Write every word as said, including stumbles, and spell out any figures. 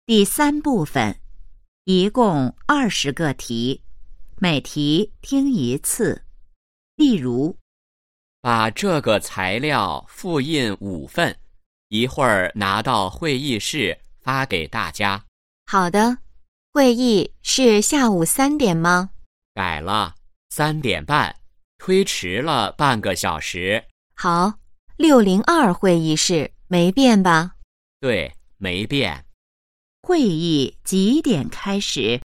第三部分，一共二十个题，每题听一次。例如， 把这个材料复印五份，一会儿拿到会议室发给大家。 好的，会议是下午三点吗？ 改了，三点半，推迟了半个小时。 好，六零二会议室没变吧？ 对，没变。 会议几点开始？